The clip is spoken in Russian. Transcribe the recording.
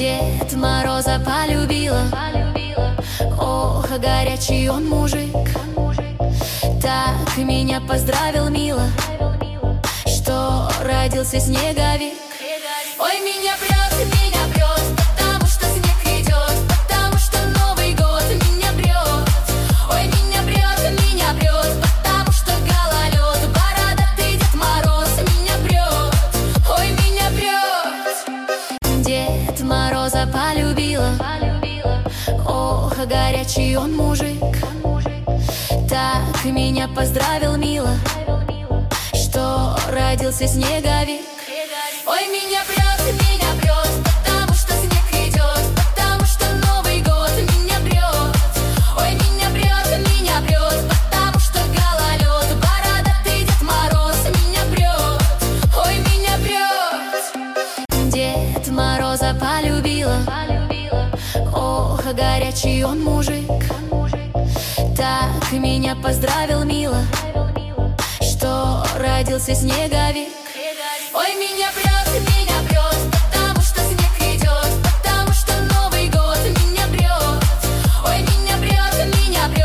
Дед Мороза полюбила, ох, горячий он мужик. Так меня поздравил мило, что родился снеговик. Ой, меня прет, потому что снег идет, потому что Новый год меня прет. Ой, меня прет, потому что гололед, бородатый Дед Мороз меня прет. Ой, меня прет. Дед Мороза полюбила, ох, горячий он мужик. Так меня поздравил мило, что родился снеговик. Ой, меня прет, потому что снег идет, потому что Новый год меня прет. Ой, меня прет, потому что гололед, бородатый Дед Мороз меня прет. Ой, меня прет. Дед Мороза полюбила, ох, горячий он мужик. Так меня поздравил мило, что родился снеговик. Ой, меня прет.